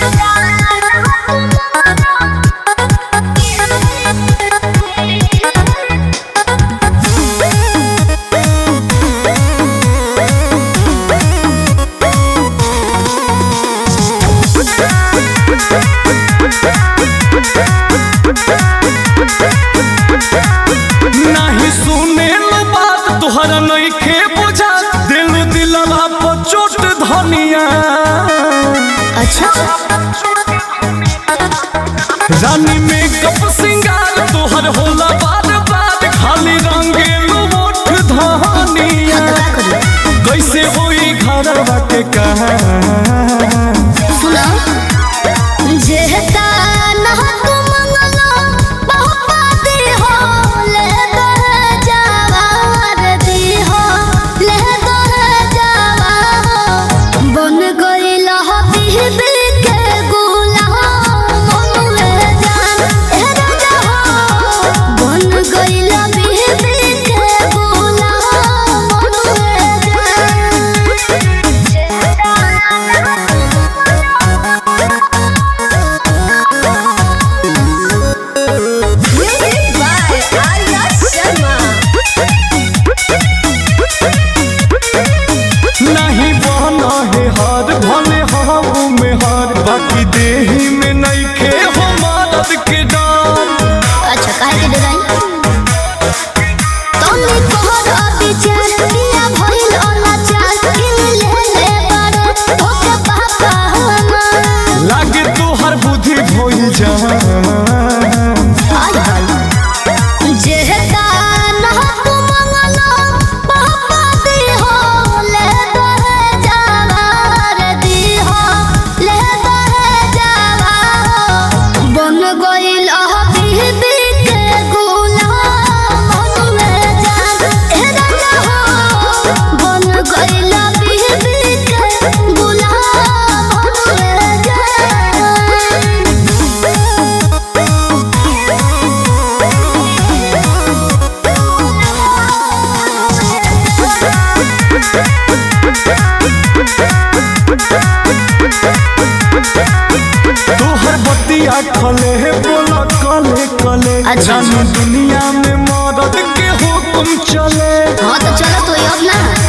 नहीं सुने लो बात तुहरा नहीं खे बुझा दिल दिलवा पर चोट धनिया। अच्छा रानी में कप सिंगार तुहर होला बार बार खाली रंगेलो ओठ धनिया। कैसे होई घरवा के कहा सुना जेहता ना तू मंगलो पापा दी हो ले दे जवार दी हो ले दे जवा बन गइल हो बीबी के गुलाम मनवे जान ए राजा हो बन गइल बीबी के गुलाम मनवे नहीं बना है हार भले हाऊ में हार बाकी देही में नहीं खे हो मदद के डाल। अच्छा काहे के डिजाइन तोनी तोहर विचार पिया भइल अनाचार किन ले बारे ओके पापा हमार लागे तोहर बुद्धि भइल जान। आज भाई जेहता ना तू मंगलो पापा दी हो ले दे जवार दी हो ले दे जवा बन गइल बीबी के गुलाम मनवे जान ए राजा हो बन गइल बीबी के गुलाम मनवे जान। तोहर बतिया खले है बोला कले कले अच्छा। रानी दुनिया में मदद के हुक्म चले। हाँ तो चलो तो अब ना